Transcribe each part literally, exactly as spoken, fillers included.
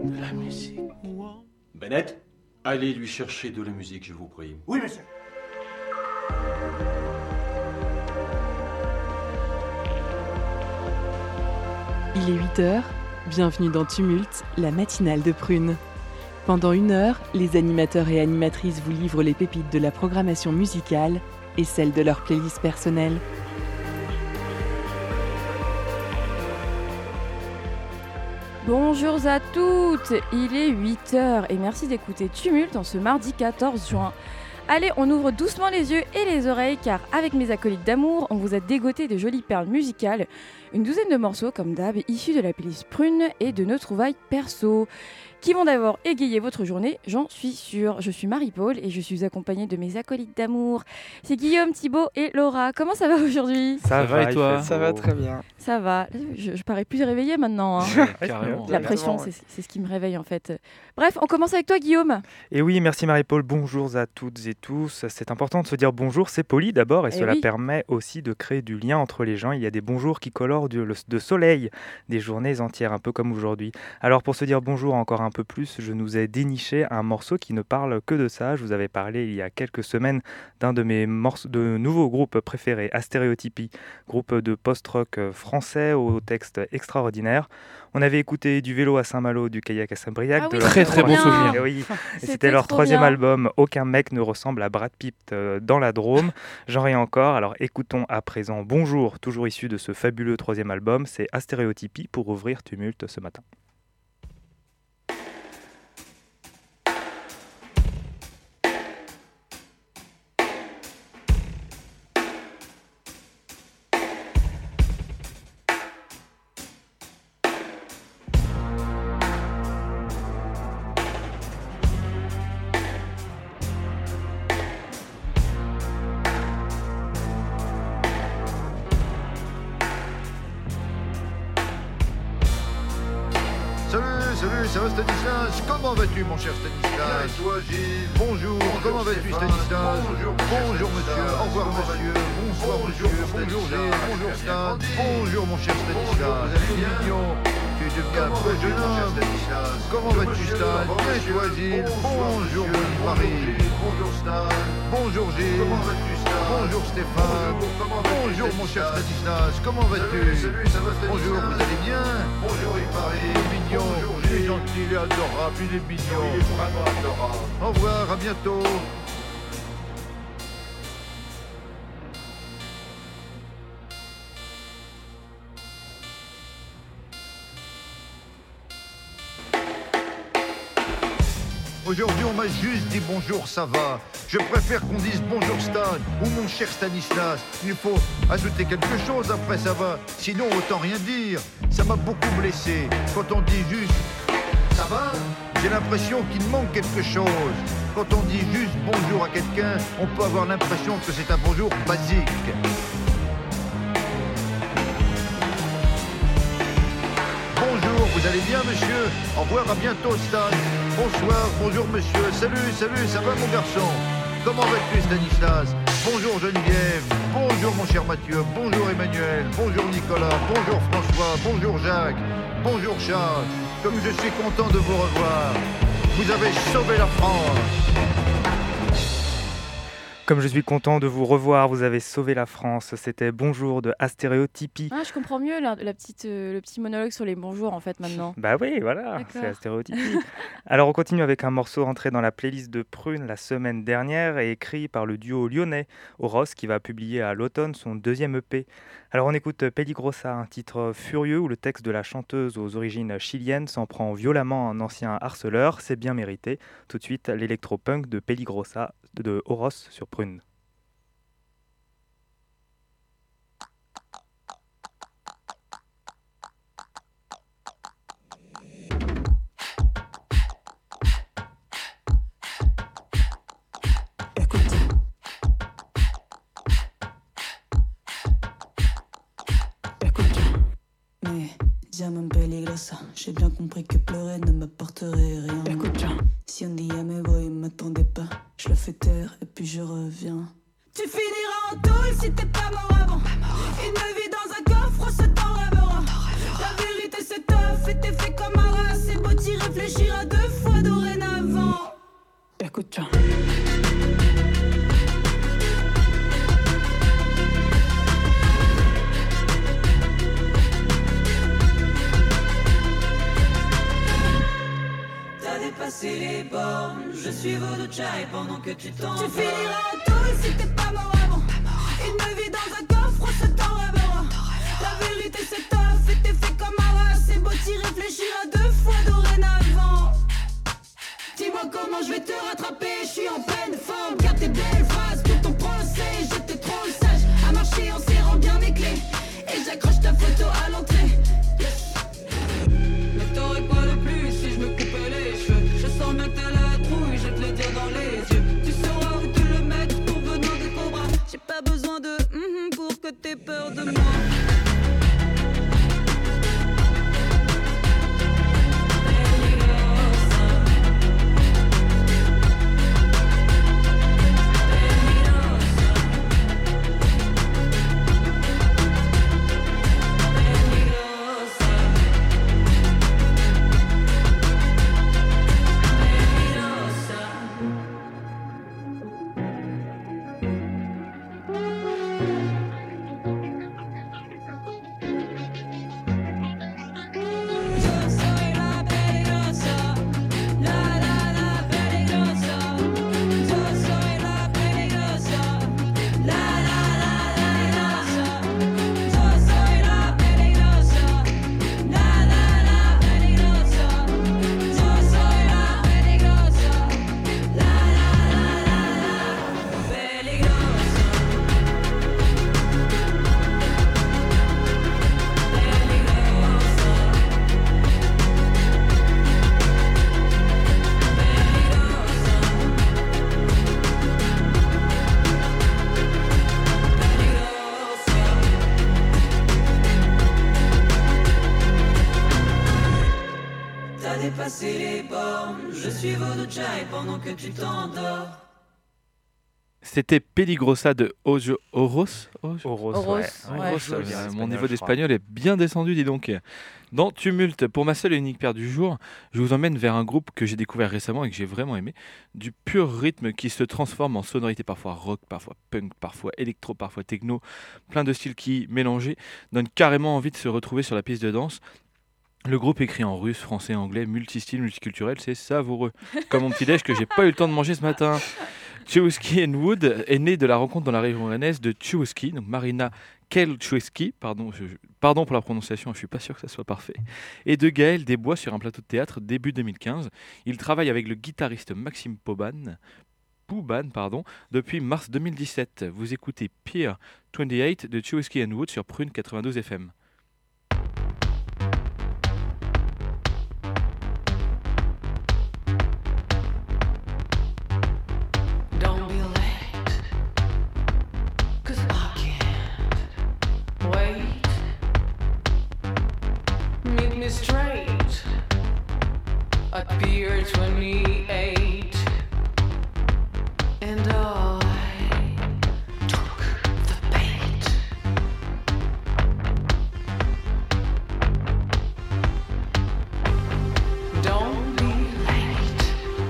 De la musique. Bennett, allez lui chercher de la musique, je vous prie. Oui, monsieur. Il est huit heures, bienvenue dans Tumulte, la matinale de Prune. Pendant une heure, les animateurs et animatrices vous livrent les pépites de la programmation musicale et celles de leur playlist personnelle. Bonjour à toutes, il est huit heures et merci d'écouter Tumulte en ce mardi quatorze juin. Allez, on ouvre doucement les yeux et les oreilles car avec mes acolytes d'amour, on vous a dégoté de jolies perles musicales, une douzaine de morceaux comme d'hab issus de la playlist Prune et de nos trouvailles perso, qui vont d'abord égayer votre journée, j'en suis sûre. Je suis Marie-Paul et je suis accompagnée de mes acolytes d'amour. C'est Guillaume, Thibaut et Laura. Comment ça va aujourd'hui ? Ça, ça va et toi ? Ça va très bien. Ça va. Je, je parais plus réveillée maintenant. Hein. Ouais, carrément. La pression, c'est, c'est ce qui me réveille en fait. Bref, on commence avec toi Guillaume. Et oui, merci Marie-Paul. Bonjour à toutes et tous. C'est important de se dire bonjour, c'est poli d'abord et, et cela oui. permet aussi de créer du lien entre les gens. Il y a des bonjours qui colorent du, le, de soleil des journées entières, un peu comme aujourd'hui. Alors pour se dire bonjour encore un peu plus, je nous ai déniché un morceau qui ne parle que de ça. Je vous avais parlé il y a quelques semaines d'un de mes morceaux, de nouveaux groupes préférés, Astéréotypie, groupe de post-rock français au texte extraordinaire. On avait écouté du vélo à Saint-Malo, du kayak à Saint-Briac. Ah oui, de leur... Très très bon souvenir. Et oui. Et c'était leur troisième bien. album. Aucun mec ne ressemble à Brad Pitt euh, dans la Drôme. J'en ai encore. Alors écoutons à présent Bonjour, toujours issu de ce fabuleux troisième album. C'est Astéréotypie pour ouvrir Tumulte ce matin. Salut, ça va Stanislas ? Comment vas-tu mon cher Stanislas ? Toi Gilles. Bonjour, bonjour comment vas-tu Stanislas ? Bonjour, bonjour monsieur, au revoir monsieur, bonsoir monsieur, bonjour Gilles, bonjour Stan, bonjour mon cher Stanislas, c'est mignon, tu es devenu un peu jeune homme. Comment vas-tu Stan ? Bien toi Gilles, bonjour Marie, bonjour Stan, bonjour Gilles, comment vas-tu Stan ? Bonjour Stéphane, bonjour mon cher Stanislas, comment vas-tu ? Salut, ça va Stanislas ? Bonjour, vous allez bien ? Bonjour Yves-Marie, il est mignon, il est gentil, il est adorable, il est mignon. Il est vraiment adorable. Au revoir, à bientôt. Aujourd'hui, on m'a juste dit bonjour, ça va. Je préfère qu'on dise bonjour Stan ou mon cher Stanislas. Il faut ajouter quelque chose après, ça va. Sinon, autant rien dire. Ça m'a beaucoup blessé. Quand on dit juste ça va, j'ai l'impression qu'il manque quelque chose. Quand on dit juste bonjour à quelqu'un, on peut avoir l'impression que c'est un bonjour basique. Bonjour, vous allez bien monsieur ? Au revoir, à bientôt Stan. Bonsoir, bonjour monsieur, salut, salut, ça va mon garçon ? Comment vas-tu Stanislas ? Bonjour Geneviève, bonjour mon cher Mathieu, bonjour Emmanuel, bonjour Nicolas, bonjour François, bonjour Jacques, bonjour Charles. Comme je suis content de vous revoir, vous avez sauvé la France. Comme je suis content de vous revoir, vous avez sauvé la France. C'était Bonjour de Astéréotypie. Ah, je comprends mieux la, la petite, euh, le petit monologue sur les bonjours en fait maintenant. Bah oui, voilà, D'accord. C'est Astéréotypie. Alors on continue avec un morceau rentré dans la playlist de Prune la semaine dernière et écrit par le duo lyonnais Oros qui va publier à l'automne son deuxième E P. Alors on écoute Peligrosa, un titre furieux où le texte de la chanteuse aux origines chiliennes s'en prend violemment à un ancien harceleur. C'est bien mérité. Tout de suite, l'électropunk de Peligrosa de Oros sur Prune. Llaman peligrosa, j'ai bien compris que pleurer ne m'apporterait rien. Écoute bien. Si un dia me voy, m'attendez pas, je le fais taire et puis je reviens. Tu finiras en tôle si t'es pas mort avant. Une vie dans un coffre, ce t'en rêvera. La vérité c'est tough et t'es fait comme un rat. C'est beau tirer réfléchir à deux fois dorénavant. Écoute, tiens. T'as dépassé les bornes, je suis Voodoo Chai pendant que tu t'en Tu finiras tout si t'es pas mort avant. Une vie dans un coffre, on se t'en rêvera. La vérité c'est tough et t'es fait comme un rat. C'est beau t'y réfléchir à deux fois dorénavant. Dis-moi comment je vais te rattraper, je suis en pleine forme. Garde tes belles phrases pour ton procès. J'étais trop sage à marcher en serrant bien mes clés. Et j'accroche ta photo à l'entrée. Mais t'aurais quoi de plus si je me coupais les cheveux? Je sens bien que t'as la trouille, je vais te le dire dans les yeux. Tu sauras où te le mettre pour venir des cobras. J'ai pas besoin de mm-hmm pour que t'aies peur de moi. Dépasser les bornes, je suis Voodoo Chai pendant que tu t'endors. C'était Peligrosa de Ojo, Oros Oros, Oros, ouais. ouais. Ouais. Oros, Ouais. euh, Ouais. mon niveau d'espagnol est bien descendu, dis donc. Dans Tumulte, pour ma seule et unique paire du jour, je vous emmène vers un groupe que j'ai découvert récemment et que j'ai vraiment aimé. Du pur rythme qui se transforme en sonorité parfois rock, parfois punk, parfois électro, parfois techno. Plein de styles qui, mélangés, donnent carrément envie de se retrouver sur la piste de danse. Le groupe écrit en russe, français, anglais, multistyle, multiculturel, c'est savoureux. Comme mon petit-déj que j'ai pas eu le temps de manger ce matin. Chewski and Wood est né de la rencontre dans la région rennaise de Chewski, donc Marina Kelchewski, pardon, je, pardon pour la prononciation, je suis pas sûr que ça soit parfait, et de Gaël Desbois sur un plateau de théâtre début deux mille quinze. Il travaille avec le guitariste Maxime Pouban, Pouban pardon, depuis mars deux mille dix-sept. Vous écoutez Pier vingt-huit de Chewski and Wood sur Prune quatre-vingt-douze F M. Pier twenty-eight, and I took the bait. Don't be late,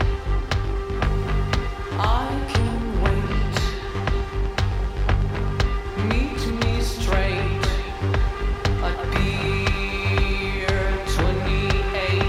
I can wait. Meet me straight at Pier twenty-eight.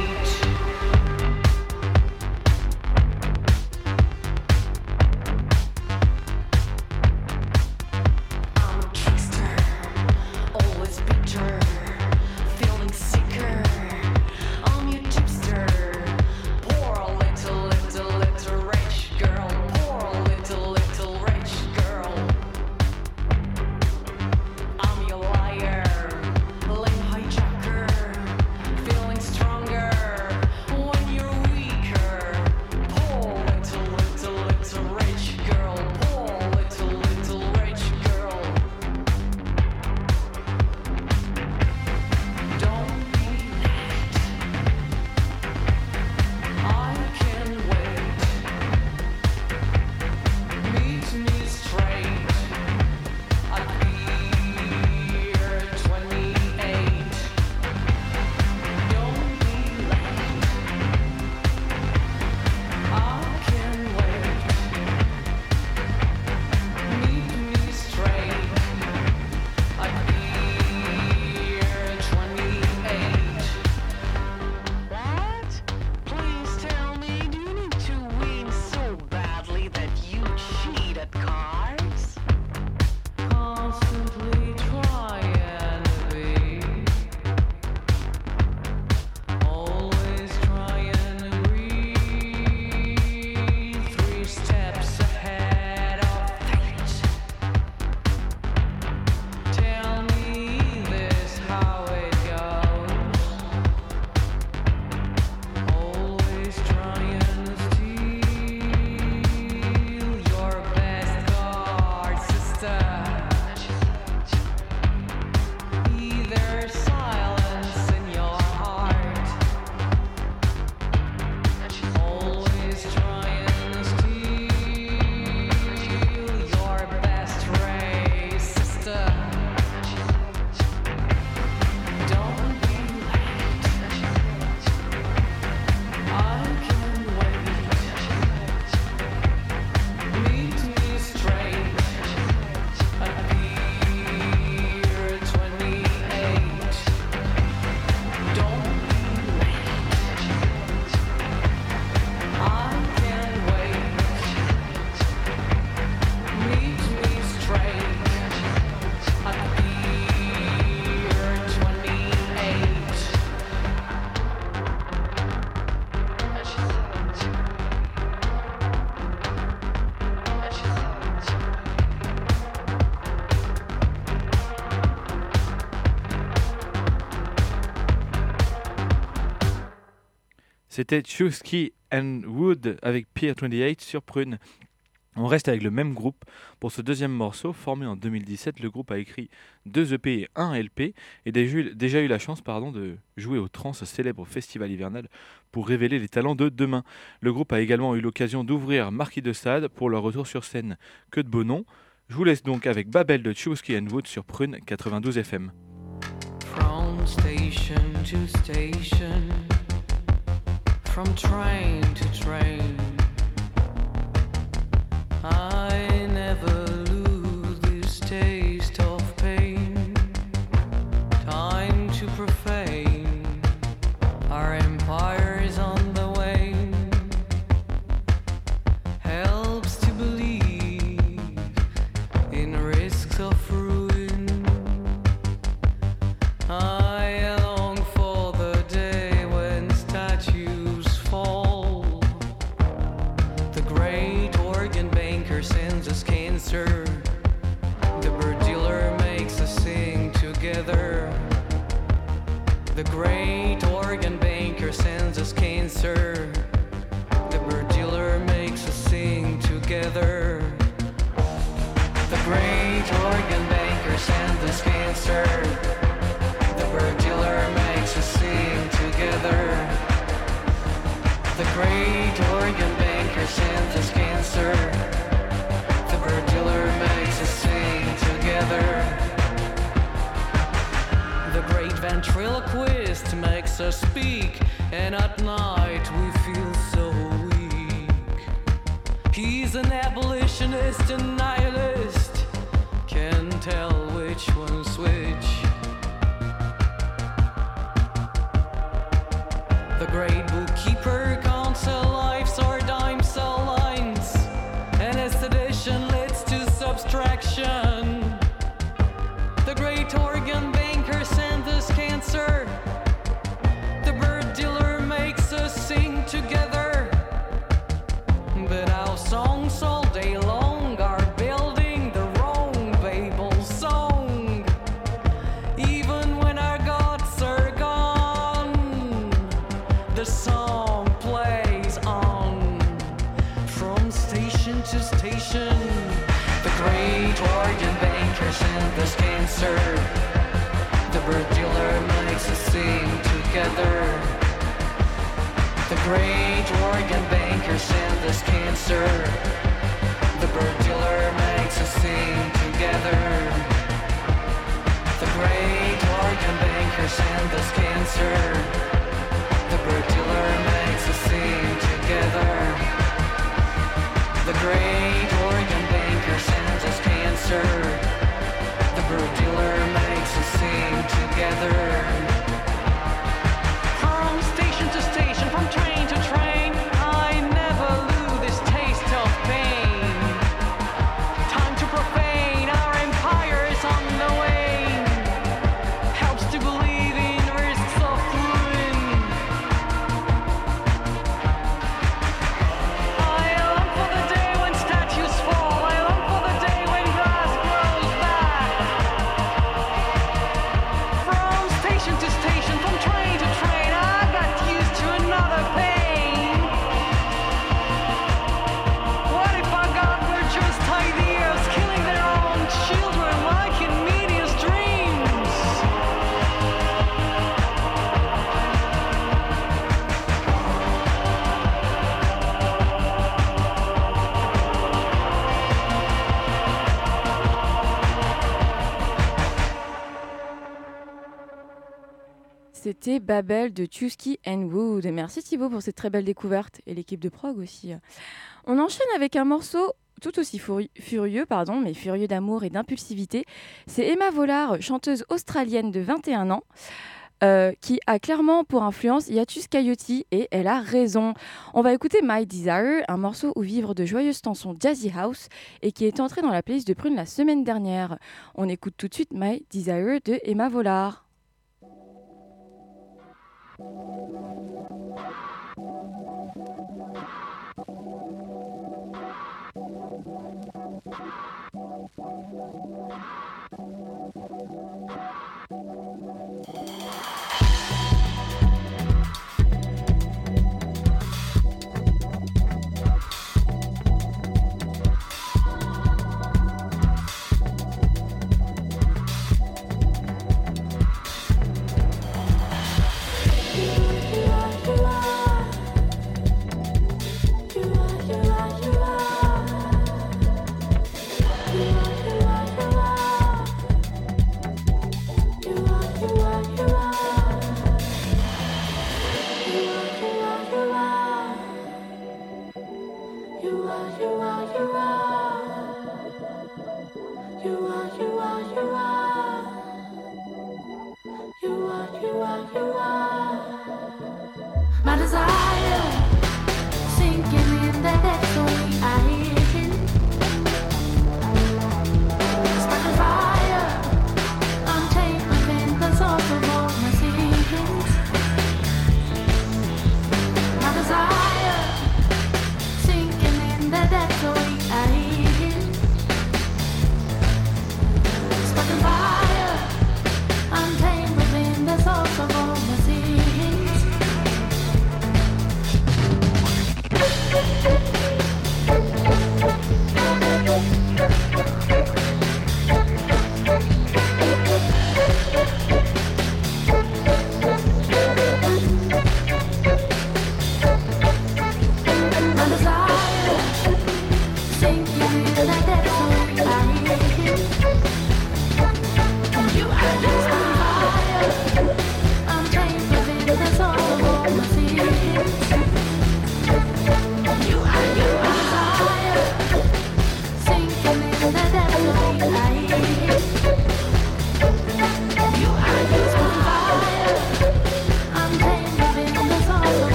C'était Chusky and Wood avec Pier vingt-huit sur Prune. On reste avec le même groupe. Pour ce deuxième morceau, formé en deux mille dix-sept, le groupe a écrit deux E P et un L P et déjà eu la chance pardon, de jouer au Trans, célèbre festival hivernal, pour révéler les talents de demain. Le groupe a également eu l'occasion d'ouvrir Marquis de Sade pour leur retour sur scène. Que de beaux noms. Je vous laisse donc avec Babel de Chusky and Wood sur Prune quatre-vingt-douze F M. From station to station, from train to train, I never lose this taste of pain. Time to profane, our empire is on the wane. Helps to believe in risks of ruin. I long for the day when statues fall. The great organ banker sends us cancer. The bird dealer makes us sing together. The great organ banker sends us cancer. The bird dealer makes us sing together. The great organ banker sends us cancer. The bird dealer makes us sing together. The great organ banker sends us cancer. The bird dealer makes us sing together. The great ventriloquist makes us speak, and at night we feel so weak. He's an abolitionist and nihilist, can't tell which one's which. The great bookkeeper can't sell lives or dime sell lines, and as sedition leads to subtraction. The great organ banker sends us cancer. The bird dealer makes us sing together. But our songs all day long are building the wrong Babel song. Even when our gods are gone, the song plays on. From station to station, the great organ banker sends us cancer. The bird dealer makes us sing together. The great organ banker sends us cancer. The bird dealer makes us sing together. The great organ banker sends us cancer. The bird dealer makes us sing together. The great organ banker sends us cancer. The bird dealer makes us sing together. From station to station, from train to train, I never lose this taste of pain. Time to profane, our empire is on the wane. Helps to believe in risks of ruin. I long for the day when statues fall. I long for the day when grass grows back. From station to station, from train to train, I got used to another pain. What if our God were just ideas, killing their own children like in media's dreams? C'était Babel de Chusky and Wood. Merci Thibaut pour cette très belle découverte et l'équipe de prog aussi. On enchaîne avec un morceau tout aussi furi- furieux, pardon, mais furieux d'amour et d'impulsivité. C'est Emma Vollard, chanteuse australienne de vingt et un ans, euh, qui a clairement pour influence Yatus Coyote, et elle a raison. On va écouter My Desire, un morceau où vivre de joyeuses chansons jazzy house et qui est entré dans la playlist de Prune la semaine dernière. On écoute tout de suite My Desire de Emma Vollard.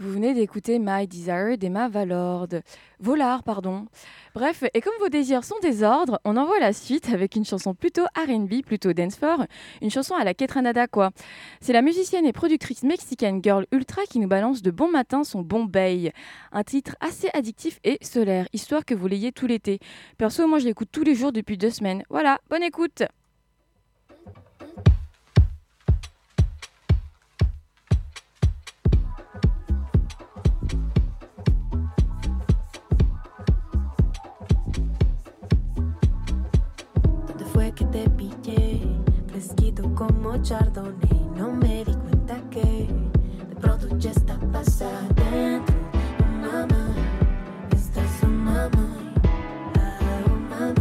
Vous venez d'écouter My Desire d'Emma Valord. Volard, pardon. Bref, et comme vos désirs sont des ordres, on envoie la suite avec une chanson plutôt R and B, plutôt dancefloor, une chanson à la Ketranada quoi. C'est la musicienne et productrice mexicaine Girl Ultra qui nous balance de bon matin son Bombay, un titre assez addictif et solaire, histoire que vous l'ayez tout l'été. Perso, moi je l'écoute tous les jours depuis deux semaines. Voilà, bonne écoute. Que te pillé, fresquito como chardonnay. No me di cuenta que de pronto ya estabas adentro. Oh mamá, estás on my mind, ah, oh my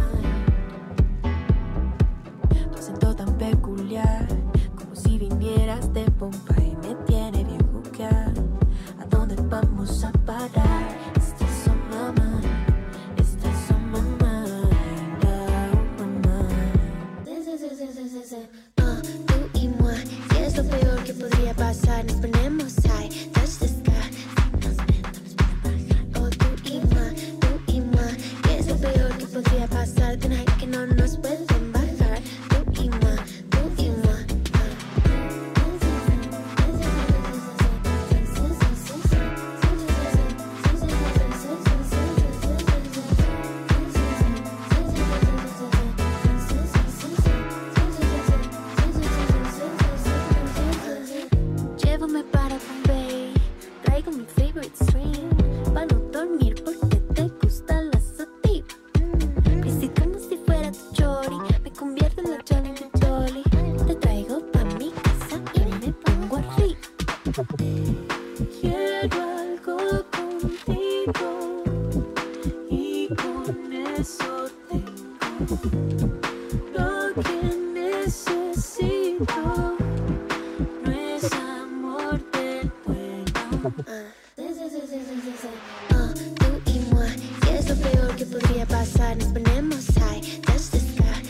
mind. Tu acento tan peculiar, como si vinieras de Bombay. Me tiene bien jugar, ¿a dónde vamos a parar? Estás on my mind, estás on my mind. Uh, tú y moi, si es lo peor que podría pasar, nos ponemos high, touch the sky. Oh, tú y moi, tú y moi, si es lo peor que podría pasar, tonight que no nos pueden bajar. Tú y moi, tú y moi. Llévame para Bombay, traigo mi favorite swing, pa' no dormir porque te gusta la sativa. Mm. Y si como si fuera tu chori, me convierto en la Jolly de Dolly. Te traigo pa' mi casa y me pongo arriba. Quiero algo contigo y con eso tengo lo que necesito. No es amor del bueno. Uh, tú y moi, si es lo peor que podría pasar, nos ponemos high, touch the sky.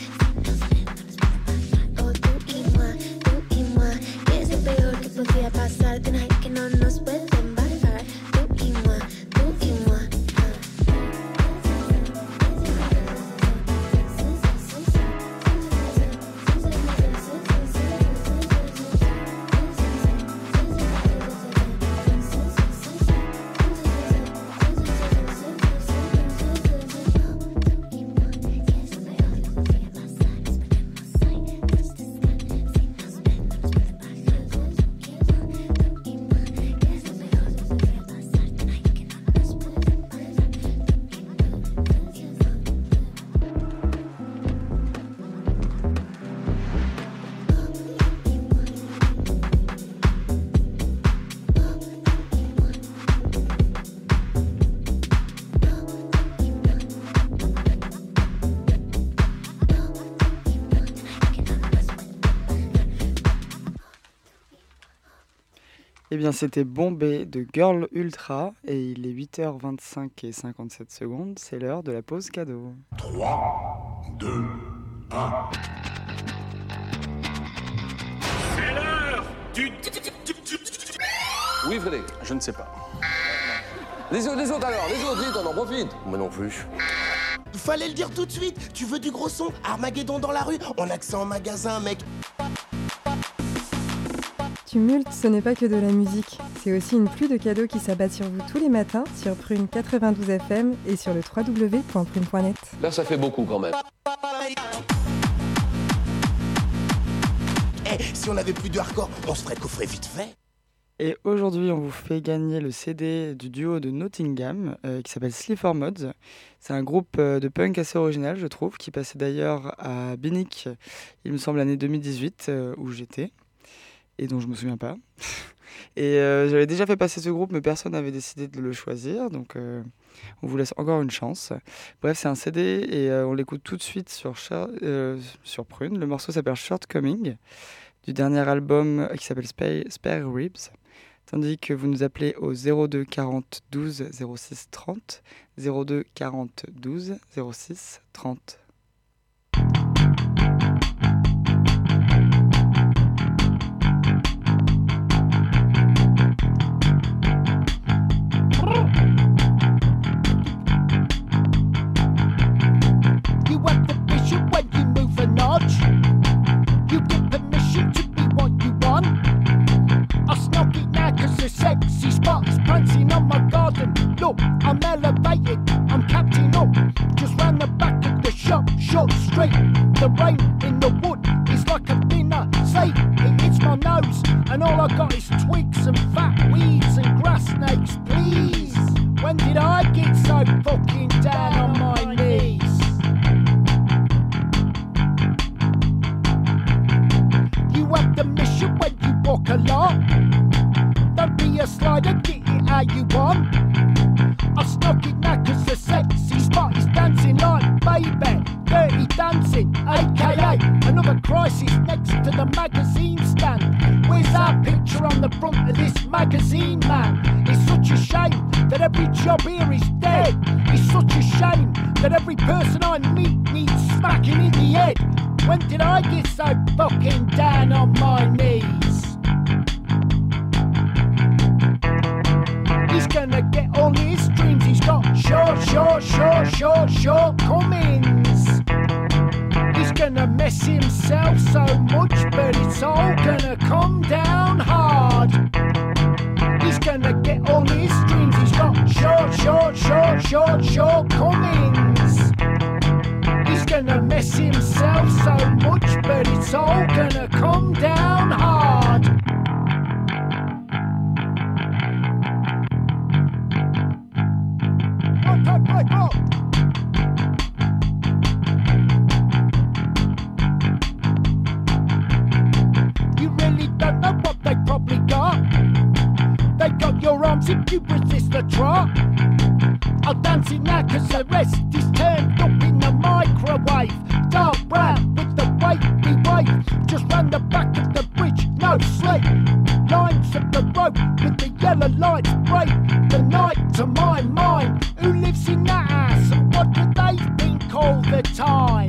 Oh, tú y moi, tú y moi, si es lo peor que podría pasar, tonight que no nos pueden bajar. Tú y moi, tú y moi. Eh bien, c'était Bombay de Girl Ultra et il est huit heures vingt-cinq et cinquante-sept secondes. C'est l'heure de la pause cadeau. trois, deux, un. C'est l'heure du... Oui, Frédéric. Je ne sais pas. Les autres, les autres alors, les autres, vite, on en profite. Moi non plus. Fallait le dire tout de suite. Tu veux du gros son? Armageddon dans la rue? On a que ça en magasin, mec. Tumulte, ce n'est pas que de la musique, c'est aussi une pluie de cadeaux qui s'abat sur vous tous les matins sur Prune quatre-vingt-douze F M et sur le w w w point prune point net. Là, ça fait beaucoup quand même. Eh, hey, si on avait plus de hardcore, on se ferait coffrer vite fait. Et aujourd'hui, on vous fait gagner le C D du duo de Nottingham euh, qui s'appelle Sleeper Mods. C'est un groupe euh, de punk assez original, je trouve, qui passait d'ailleurs à Binic, il me semble, l'année deux mille dix-huit, euh, où j'étais. Et dont je me souviens pas. Et euh, j'avais déjà fait passer ce groupe, mais personne n'avait décidé de le choisir, donc euh, on vous laisse encore une chance. Bref, c'est un C D et euh, on l'écoute tout de suite sur, euh, sur Prune. Le morceau s'appelle Shortcoming, du dernier album qui s'appelle Spare, Spare Ribs, tandis que vous nous appelez au zéro deux quarante douze zéro six trente, zéro deux quarante douze zéro six trente. and all I got is twigs and fat weeds and grass snakes, please. When did I get so fucking down on my knees? You have the mission when you walk along. Don't be a slider, get it how you want. I snuck it now cause the sexy spot is dancing like baby. Dirty dancing, aka another crisis next to the magazine stand. Where's our picture on the front of this magazine, man? It's such a shame that every job here is dead. It's such a shame that every person I meet needs smacking in the head. When did I get so fucking down on my knees? He's gonna get all his dreams. He's got short, short, short, short, shortcomings. He's gonna mess himself so much, but it's all gonna come down hard. He's gonna get all his dreams. He's got short, short, short, short, shortcomings. He's gonna mess himself so much, but it's all gonna come down hard. Right, right, right, right. You really don't know what they probably got. They got your arms if you resist the trot. I'll dance it now cause the rest is turned up in the microwave. Dark brown with the wavy wave. Just round the back of the bridge, no sleep. Lines of the road with the yellow lights break the night to my mind. Who lives in that house and what do they think all the time?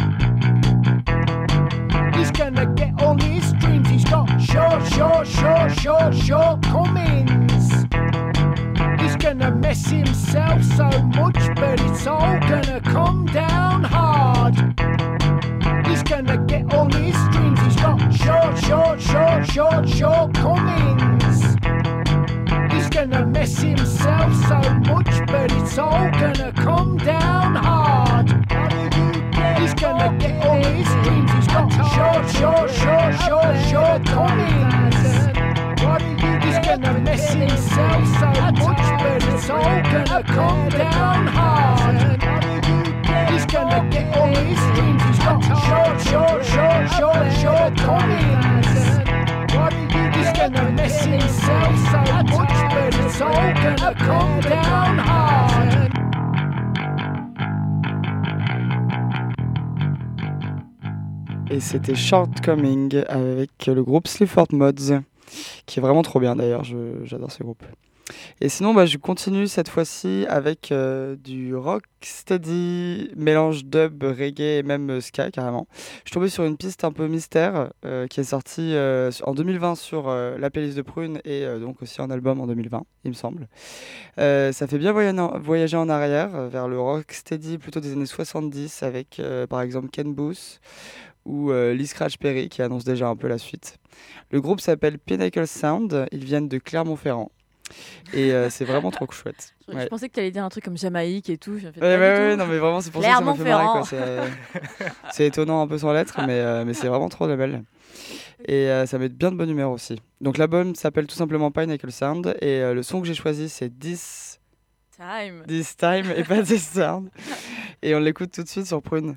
He's gonna get all his dreams. He's got short, short, short, short, shortcomings. He's gonna mess himself so much, but it's all gonna come down hard. He's gonna get all his dreams. He's got short, short, short, short, shortcomings. He's gonna mess himself so much, but it's all gonna come down hard. He's gonna get all his dreams. He's got short, short, short, short, shortcomings. He's gonna mess himself so much, but it's all gonna come down hard. He's gonna get all his dreams. He's got short, short, short, short, shortcomings. He's gonna mess himself so much, but it's all gonna come down hard. Et c'était Shortcoming avec le groupe Sleaford Mods, qui est vraiment trop bien d'ailleurs, je, j'adore ce groupe. Et sinon, bah, je continue cette fois-ci avec euh, du rock steady, mélange dub, reggae et même euh, ska carrément. Je suis tombé sur une piste un peu mystère euh, qui est sortie euh, en deux mille vingt sur euh, la playlist de Prune et euh, donc aussi en album en deux mille vingt, il me semble. Euh, ça fait bien voyager en arrière euh, vers le rock steady plutôt des années soixante-dix avec euh, par exemple Ken Boothe ou euh, Lee Scratch Perry qui annonce déjà un peu la suite. Le groupe s'appelle Pinnacle Sound, ils viennent de Clermont-Ferrand. Et euh, c'est vraiment trop chouette. Je, ouais. je pensais que tu allais dire un truc comme Jamaïque et tout. Ouais, ouais, ouais, non, mais vraiment, c'est pour ça que ça m'a fait marrer. Quoi. C'est, c'est étonnant un peu sans lettres, mais, euh, mais c'est vraiment trop belle. Et euh, ça met bien de bonne humeur aussi. Donc l'album s'appelle tout simplement Pinnacle Sound. Et euh, le son que j'ai choisi, c'est This Time. This Time et pas This Sound. Et on l'écoute tout de suite sur Prune.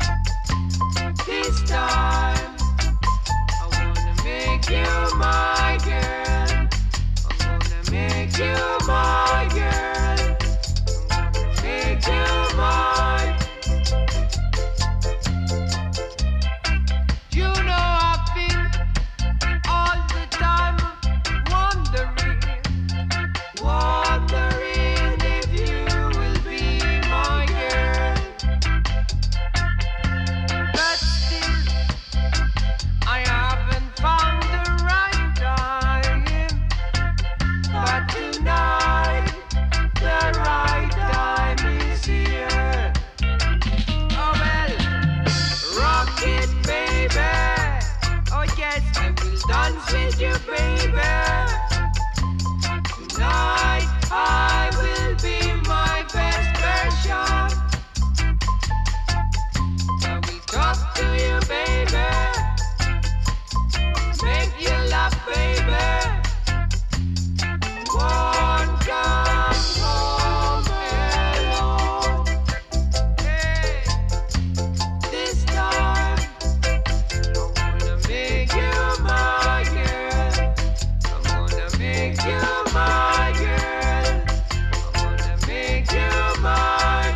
You mine. dance with you, baby. Tonight I will be my best version. I will talk to you, baby. Make you laugh, baby. Won't come home alone. Hey, this time I'm gonna make you my girl. I'm gonna make you my girl. I'm gonna make you mine.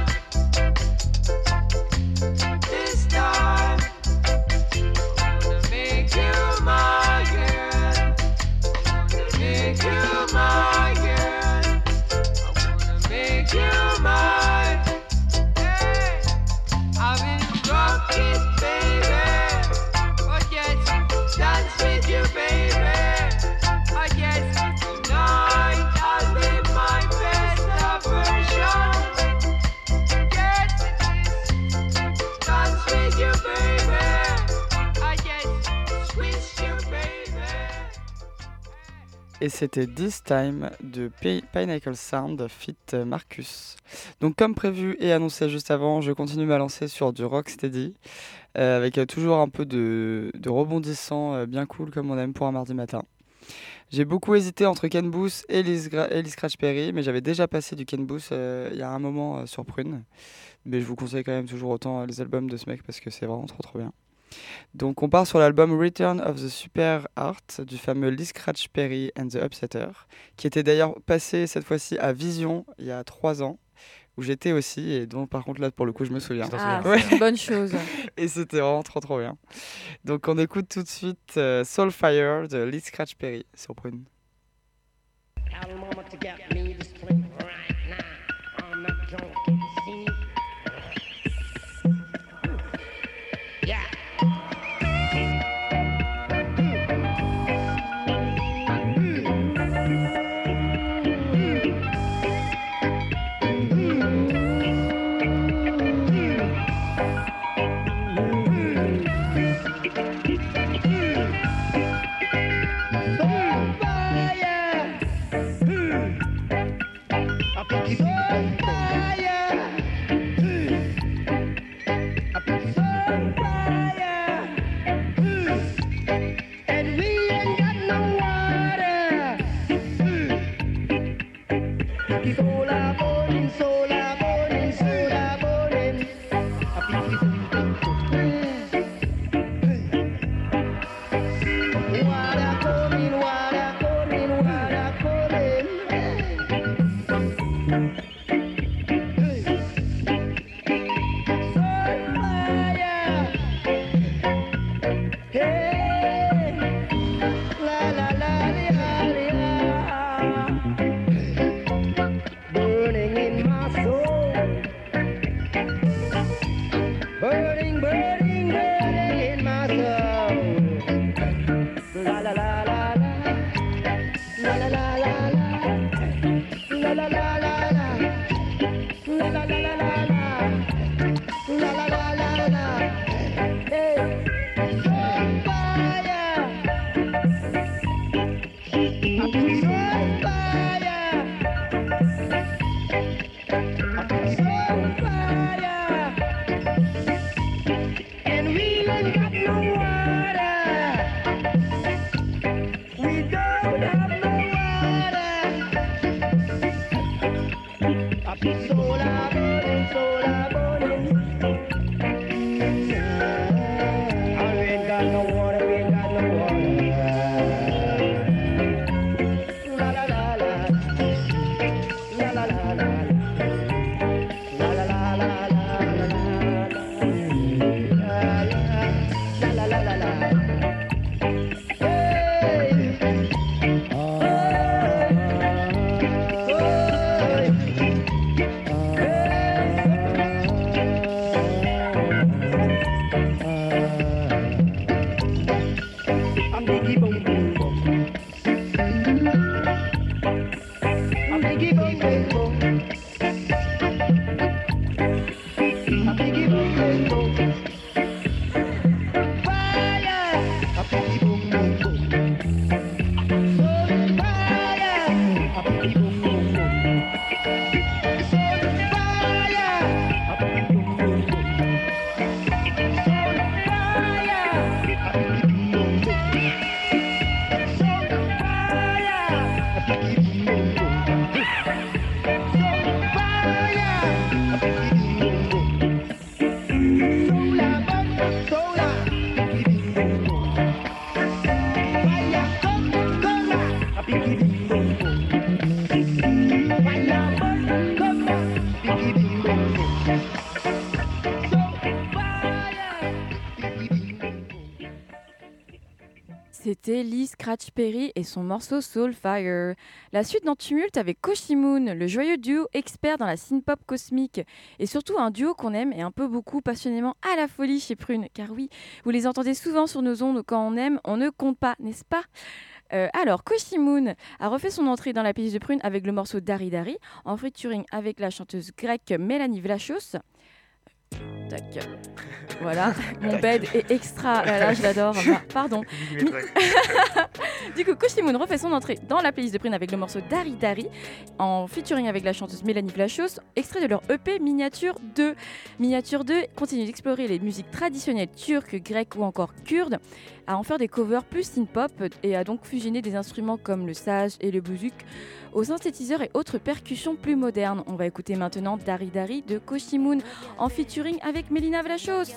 This time I'm gonna make you my girl. I'm gonna make you my girl. I'm gonna make you mine. Hey, I've been rocking, baby. Oh yes, dance with you, baby. Oh yes, tonight I'll live my best version. Yes, it is. Dance with you, baby. Oh yes, squeeze you, baby. Et c'était This Time de Pi- Pinnacle Sound fit Marcus. Donc comme prévu et annoncé juste avant, je continue ma lancée sur du rocksteady, euh, avec euh, toujours un peu de, de rebondissant euh, bien cool comme on aime pour un mardi matin. J'ai beaucoup hésité entre Ken Booth et Lee, Gra- et Lee Scratch Perry, mais j'avais déjà passé du Ken Booth euh, il y a un moment euh, sur Prune. Mais je vous conseille quand même toujours autant euh, les albums de ce mec parce que c'est vraiment trop trop bien. Donc on part sur l'album Return of the Super Art du fameux Lee Scratch Perry and the Upsetter, qui était d'ailleurs passé cette fois-ci à Vision il y a trois ans, où j'étais aussi, et dont par contre là pour le coup je me souviens. Ah, Ouais. c'est une bonne chose. Et c'était vraiment trop trop bien. Donc on écoute tout de suite euh, Soulfire de Lee Scratch Perry sur Prune. Tell mama to get me this drink right now. I'm not drunk, can you see me? Yeah. Fire! C'était Lee Scratch Perry et son morceau Soulfire. La suite dans Tumulte avec Koshi Moon, le joyeux duo expert dans la synth-pop cosmique. Et surtout un duo qu'on aime et un peu beaucoup passionnément à la folie chez Prune. Car oui, vous les entendez souvent sur nos ondes, quand on aime, on ne compte pas, n'est-ce pas ? Euh, alors, Koshi Moon a refait son entrée dans la playlist de Prune avec le morceau Dari Dari, en featuring avec la chanteuse grecque Mélanie Vlachos. Tac. Voilà, mon bed est extra. Là, là je l'adore. Bah, pardon. Du coup, Koshi Moon refait son entrée dans la playlist de Prune avec le morceau Dari Dari, en featuring avec la chanteuse Mélanie Vlachos, extrait de leur E P Miniature deux. Miniature deux continue d'explorer les musiques traditionnelles turques, grecques ou encore kurdes, à en faire des covers plus synth-pop et a donc fusionné des instruments comme le saz et le bouzuk aux synthétiseurs et autres percussions plus modernes. On va écouter maintenant Dari Dari de Koshi Moon en featuring avec Mélina Vlachos.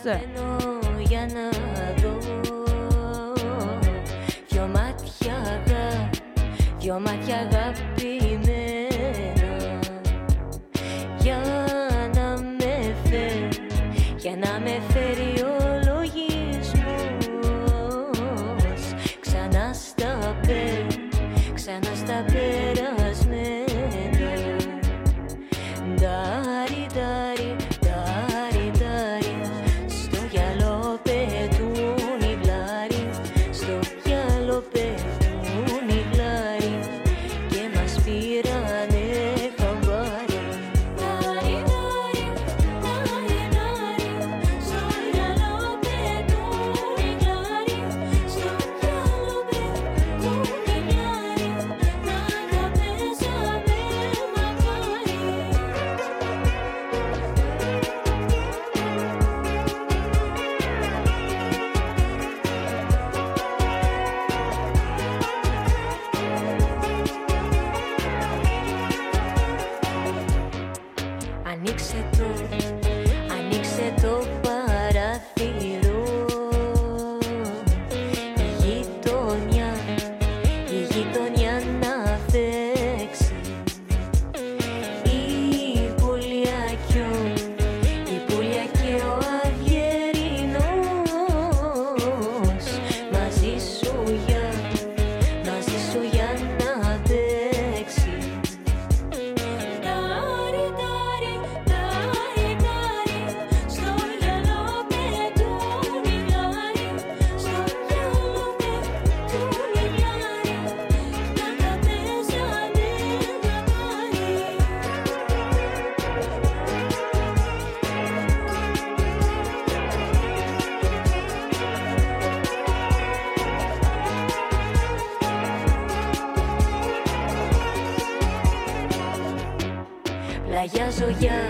Πλαγιάζω για,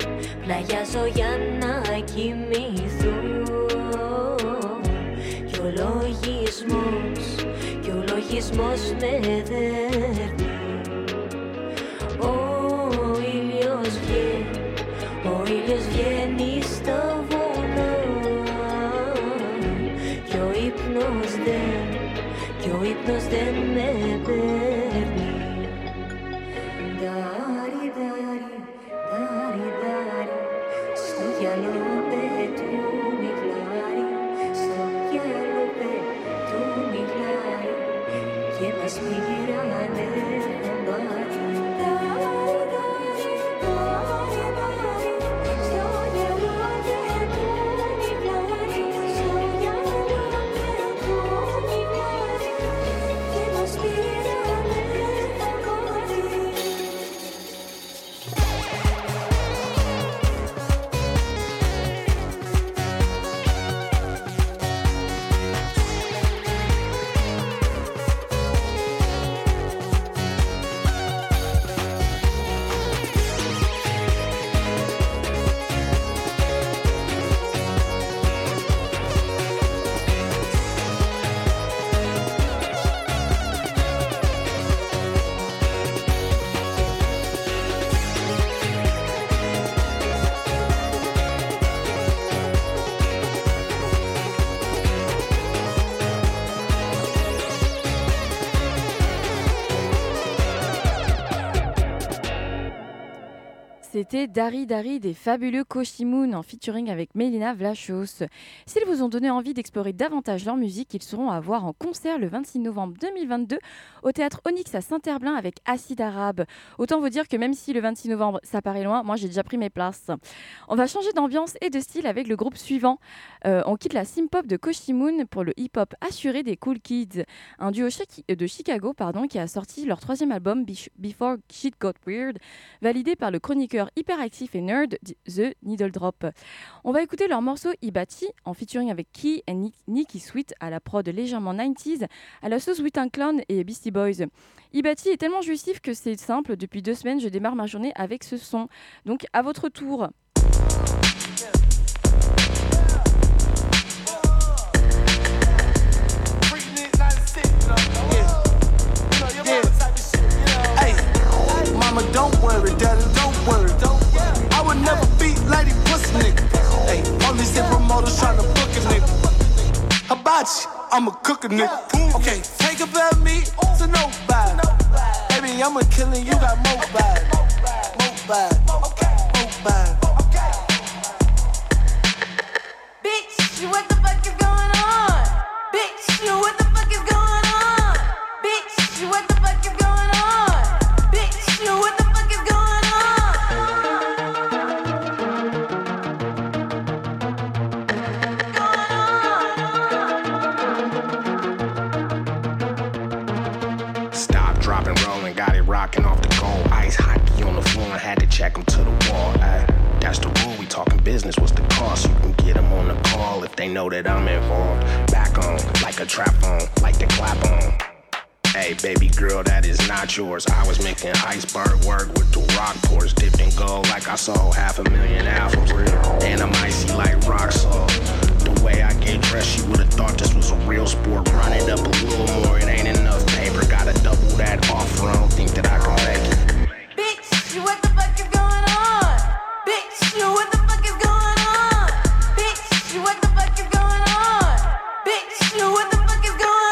πλαγιάζω για να κοιμηθώ. Κι ο λογισμός, κι ο λογισμός με δέρνει. Ο ήλιος βγαίνει, ο ήλιος βγαίνει στα βουνά. Κι ο ύπνος δεν, κι ο ύπνος δεν με παίρνει. Dari, dari, dari, dari, στο γυαλό πετούν οι γλάρι, στο γυαλό πετούν οι γλάρι και μας πήρανε χαμπάρι. c'était Dari Dari des fabuleux Koshimoon en featuring avec Mélina Vlachos. S'ils vous ont donné envie d'explorer davantage leur musique, ils seront à voir en concert le vingt-six novembre deux mille vingt-deux au Théâtre Onyx à Saint-Herblain avec Acide Arabe. Autant vous dire que même si le vingt-six novembre ça paraît loin, moi j'ai déjà pris mes places. On va changer d'ambiance et de style avec le groupe suivant. Euh, on quitte la synth-pop de Koshimoon pour le hip-hop assuré des Cool Kids, un duo de Chicago pardon, qui a sorti leur troisième album Before Shit Got Weird, validé par le chroniqueur hyperactif et nerd The Needle Drop. On va écouter leur morceau Ibachi en featuring avec Key et Nicky Sweet à la prod légèrement quatre-vingt-dix, à la sauce Wu-Tang Clan et Beastie Boys. Ibachi est tellement jouissif que c'est simple, depuis deux semaines je démarre ma journée avec ce son. Donc à votre tour. Mama, don't worry, daddy, don't worry. I would never beat lady pussy nigga. Hey, only sit promoters tryna book a nigga. Hibachi, I'm a cooker nigga. Okay, take a bet me to nobody. Baby, I'm a killer, you got more bad. More bad, more bad. Bitch, what the fuck is going on? Bitch, what the fuck is going on? Bitch, what the fuck is going on? Bitch, what the fuck is going Stop, drop, and roll and got it rocking off the goal. Ice hockey on the floor and had to check him to the wall. Ay, that's the rule, we talking business, what's the cost? You can get them on the call if they know that I'm involved. Back on, like a trap phone, like the clap on. Hey, baby girl, that is not yours. I was making iceberg work with the rock pours. Dipped in gold like I saw half a million albums. And I'm icy like rock salt. The way I get dressed, you would've thought this was a real sport. Run it up a little more, it ain't enough paper. Gotta double that offer, I don't think that I can make it. Bitch, what the fuck is going on? Bitch, what the fuck is going on? Bitch, what the fuck is going on? Bitch, what the fuck is going on?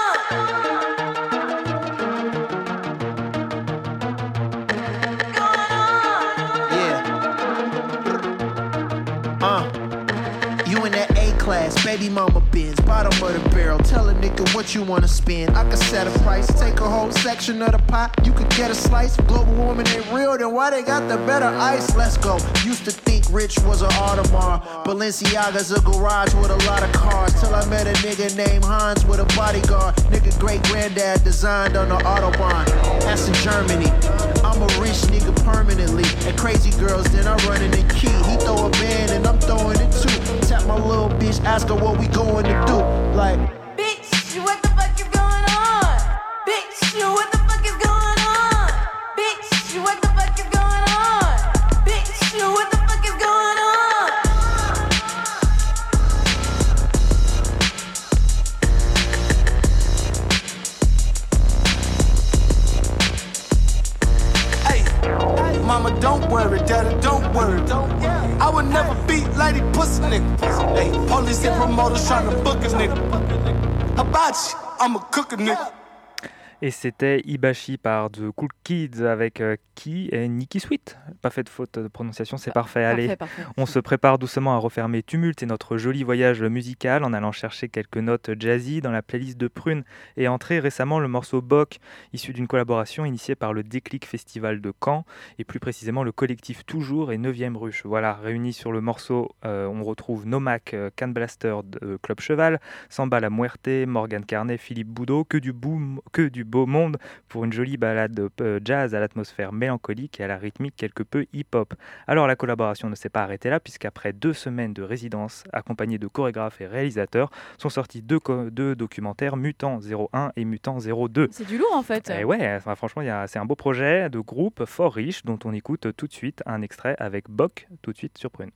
Class, baby mama bins, bottom of the barrel. Tell a nigga what you wanna spend. I can set a price, take a whole section of the pot. You could get a slice. Global warming ain't real, then why they got the better ice? Let's go. Used to think rich was an Audemars. Balenciaga's a garage with a lot of cars. Till I met a nigga named Hans with a bodyguard. Nigga great granddad designed on the Autobahn. That's in Germany. I'm a rich nigga permanently. And crazy girls, then I run in the key. He throw a band and I'm throwing it too. Tap my little bitch, ask her what we going to do. Like, bitch, what the fuck is going on? Bitch, what the fuck is going on? Bitch, what the fuck is going on? Bitch, what the fuck is going on? hey, mama, don't worry, daddy, don't worry. I would never beat lady pussy nigga. Hey, police and promoters tryna book a nigga. Hibachi, I'm a cooker nigga. Et c'était Ibachi par The Cool Kids avec euh, Key et Nicky Sweet. Pas fait de faute de prononciation, c'est parfait. Parfait, Allez, parfait. on se prépare doucement à refermer Tumulte et notre joli voyage musical en allant chercher quelques notes jazzy dans la playlist de Prune et entrer récemment le morceau Boc, issu d'une collaboration initiée par le Déclic Festival de Caen et plus précisément le collectif Toujours et neuvième Ruche. Voilà, réunis sur le morceau, euh, on retrouve Nomac, euh, Can Blaster de euh, Club Cheval, Samba La Muerte, Morgane Carnet, Philippe Boudot, que du, boom, que du beau monde pour une jolie balade euh, jazz à l'atmosphère mélancolique et à la rythmique quelque peu hip-hop. Alors la collaboration ne s'est pas arrêtée là puisqu'après deux semaines de résidence accompagnés de chorégraphes et réalisateurs sont sortis deux, co- deux documentaires, Mutant zéro un et Mutant zéro deux. C'est du lourd en fait. Et ouais, enfin, franchement y a, c'est un beau projet de groupe fort riche dont on écoute tout de suite un extrait avec Boc tout de suite sur Prune.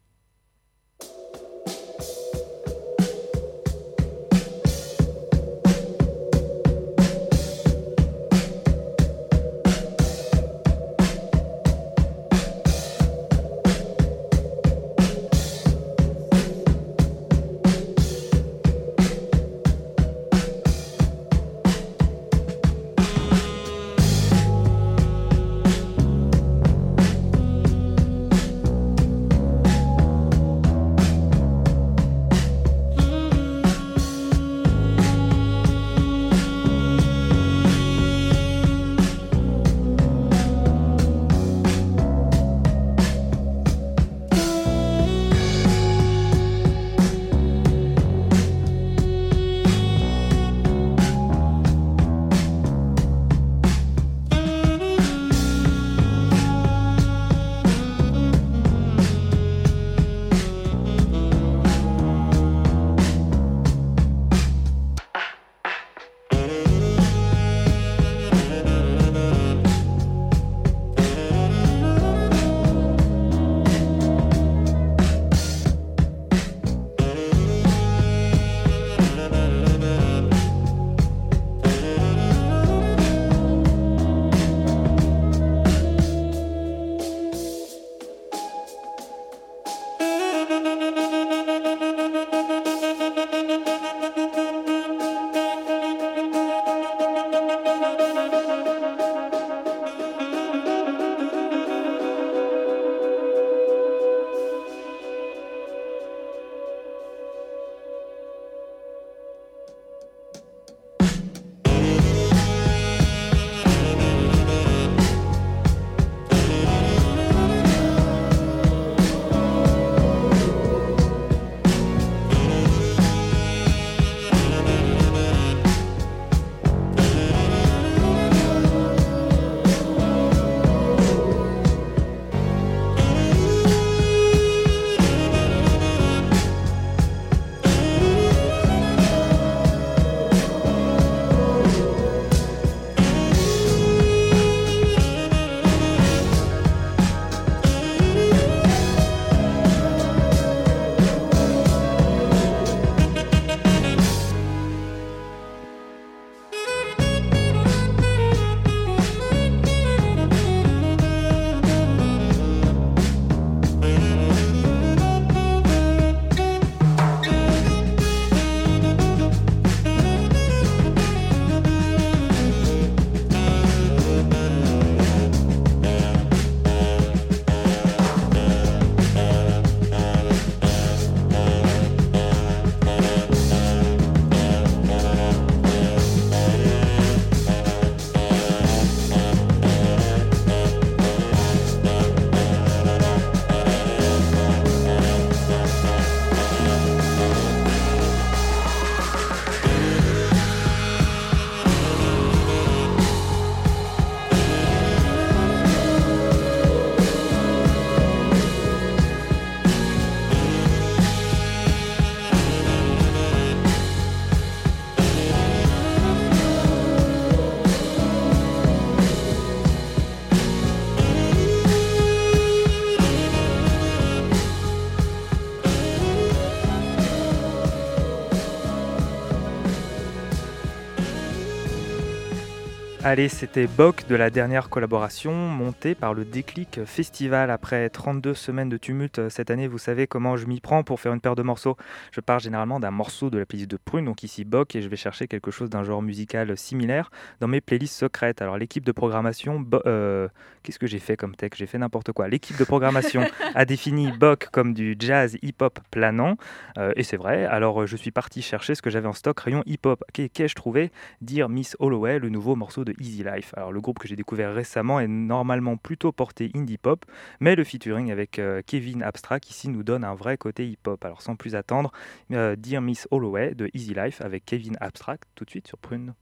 Allez, c'était Bock de la dernière collaboration montée par le Déclic Festival. Après trente-deux semaines de tumulte cette année, vous savez comment je m'y prends pour faire une paire de morceaux. Je pars généralement d'un morceau de la playlist de Prune, donc ici Bock, et je vais chercher quelque chose d'un genre musical similaire dans mes playlists secrètes. Alors l'équipe de programmation, Bo- euh, qu'est-ce que j'ai fait comme texte ? J'ai fait n'importe quoi. L'équipe de programmation a défini Bock comme du jazz hip-hop planant, euh, et c'est vrai. Alors je suis parti chercher ce que j'avais en stock rayon hip-hop. Qu'ai-je trouvé ? Dear Miss Holloway, le nouveau morceau de Easy Life. Alors le groupe que j'ai découvert récemment est normalement plutôt porté indie pop, mais le featuring avec euh, Kevin Abstract ici nous donne un vrai côté hip hop. Alors sans plus attendre, euh, Dear Miss Holloway de Easy Life avec Kevin Abstract tout de suite sur Prune.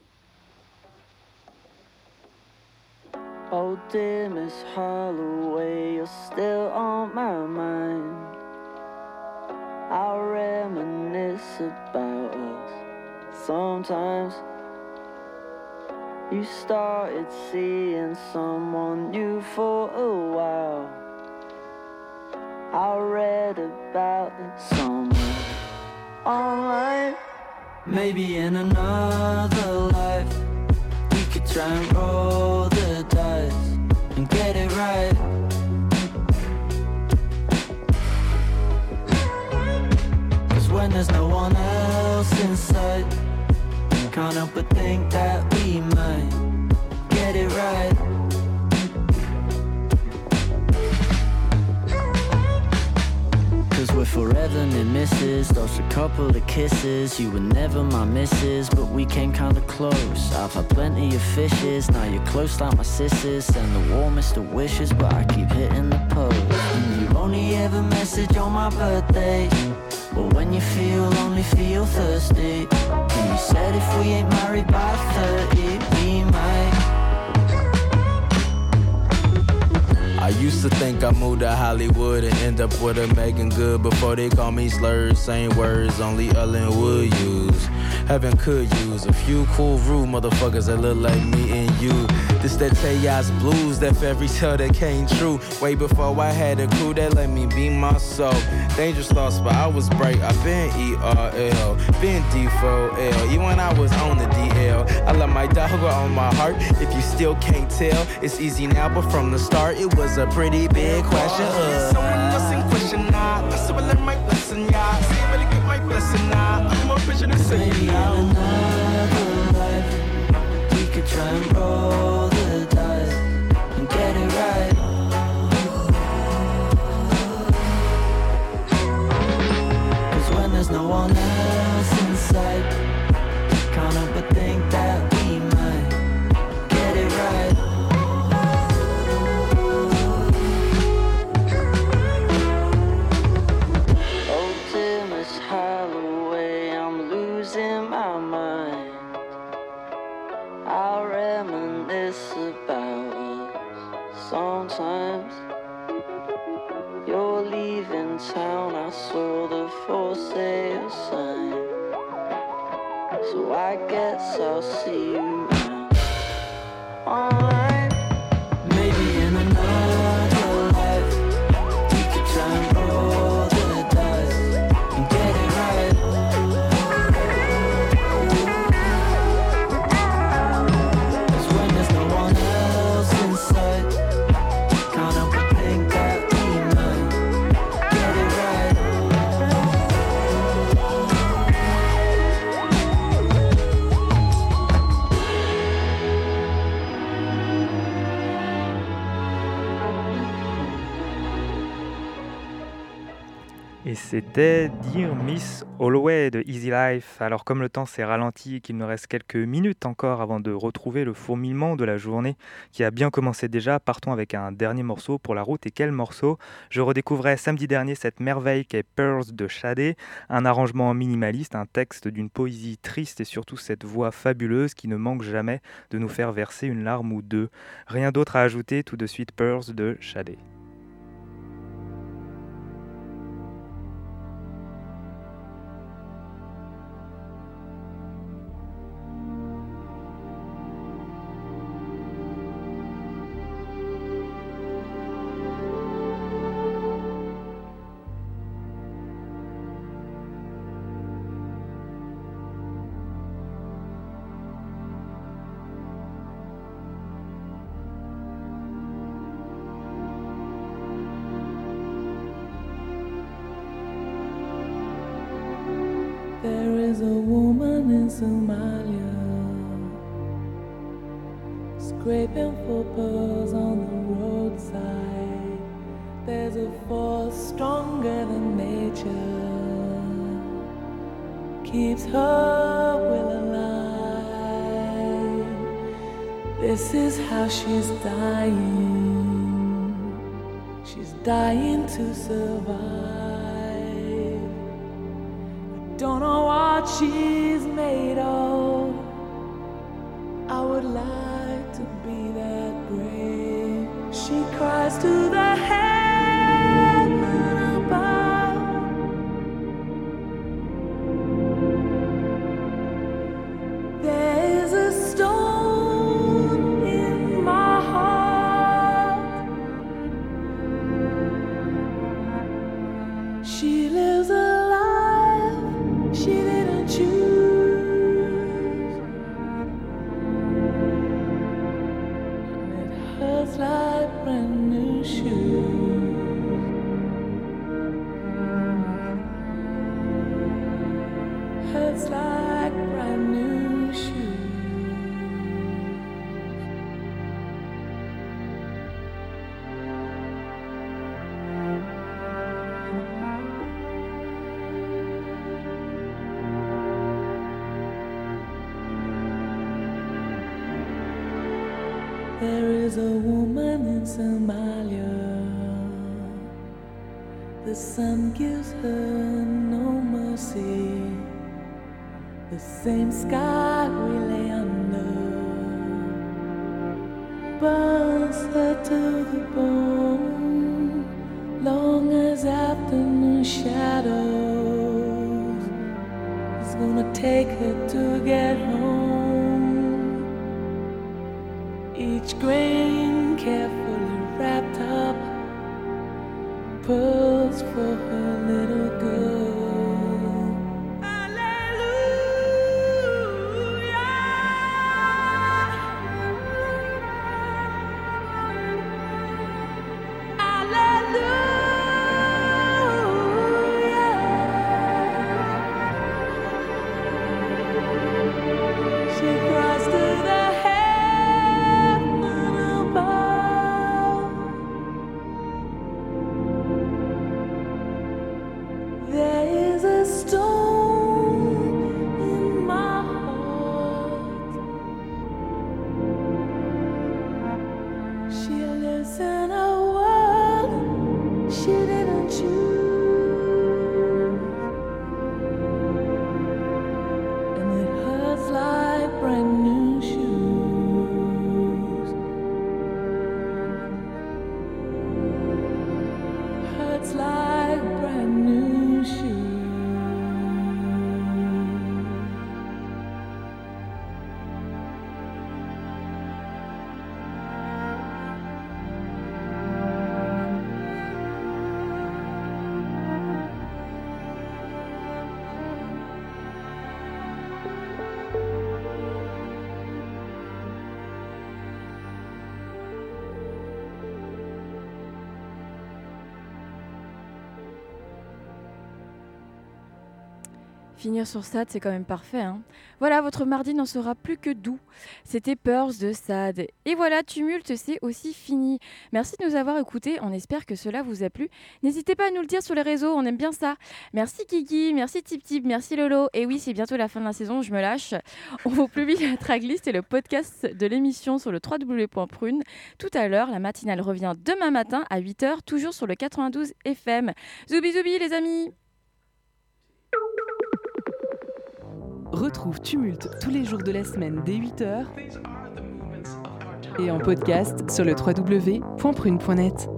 Oh dear Miss Holloway, you're still on my mind. I reminisce about us sometimes. You started seeing someone new for a while. I read about it somewhere online. Maybe in another life we could try and roll the dice and get it right. Cause when there's no one else in sight, can't help but think that we might get it right. Cause we're forever near misses, lost a couple of kisses. You were never my missus, but we came kinda close. I've had plenty of fishes, now you're close like my sisters. Send the warmest of wishes, but I keep hitting the post. And you only ever message on my birthday, but when you feel lonely, feel thirsty. And you said if we ain't married by thirty, we might. I used to think I moved to Hollywood and end up with a Megan Good before they call me slurs. Same words only Ellen would use. Heaven could use a few cool rude motherfuckers that look like me and you. This that Tejas blues, that fairy tale that came true. Way before I had a crew that let me be myself. Dangerous thoughts, but I was bright. I been E R L, been D four L. Even when I was on the D L, I let my dog go on my heart. If you still can't tell, it's easy now, but from the start it was a pretty big question. Uh, Someone else in question now. That's how I learned my lesson, yeah. See, I really get my blessing now. I'm more patient than saying maybe in another life we could try and roll the dice and get it right. Cause when there's no one else in sight, can't help but think that we might get it right. Holloway, I'm losing my mind. I reminisce about us sometimes. You're leaving town, I saw the for sale sign. So I guess I'll see you now online. Maybe in another life we could try and roll the dice. Et c'était Dear Miss Holloway de Easy Life. Alors comme le temps s'est ralenti et qu'il nous reste quelques minutes encore avant de retrouver le fourmillement de la journée qui a bien commencé déjà, partons avec un dernier morceau pour la route. Et quel morceau ? Je redécouvrais samedi dernier cette merveille qu'est Pearls de Sade, un arrangement minimaliste, un texte d'une poésie triste et surtout cette voix fabuleuse qui ne manque jamais de nous faire verser une larme ou deux. Rien d'autre à ajouter, tout de suite Pearls de Sade. in Somalia, scraping for pearls on the roadside. There's a force stronger than nature, keeps her will alive. This is how she's dying. She's dying to survive. I don't know what she's made of. I would like to be that brave. She cries to the heaven above. There's a stone in my heart. She lives a life she didn't choose. It hurts like brand new shoes. Hurts like brand new shoes. There is a woman in Somalia. The sun gives her no mercy. The same sky we lay under burns her to the bone. Long as afternoon shadows is gonna take her to get home. Each grain carefully wrapped up, pearls for her little girl. She cries to the heaven above. There is a stone in my heart. She lives in a world she didn't choose, and it hurts like brand new shoes. Hurts like brand new shoes. Finir sur Sad, c'est quand même parfait. Hein. Voilà, votre mardi n'en sera plus que doux. C'était Pearls de Sad. Et voilà, Tumulte, c'est aussi fini. Merci de nous avoir écoutés. On espère que cela vous a plu. N'hésitez pas à nous le dire sur les réseaux, on aime bien ça. Merci Kiki, merci Tip Tip, merci Lolo. Et oui, c'est bientôt la fin de la saison, je me lâche. On vous publie la tracklist et le podcast de l'émission sur le w w w point prune. Tout à l'heure, la matinale revient demain matin à huit heures, toujours sur le quatre-vingt-douze F M. Zoubi zoubi les amis. Retrouve Tumulte tous les jours de la semaine dès huit heures et en podcast sur le w w w point prune point net.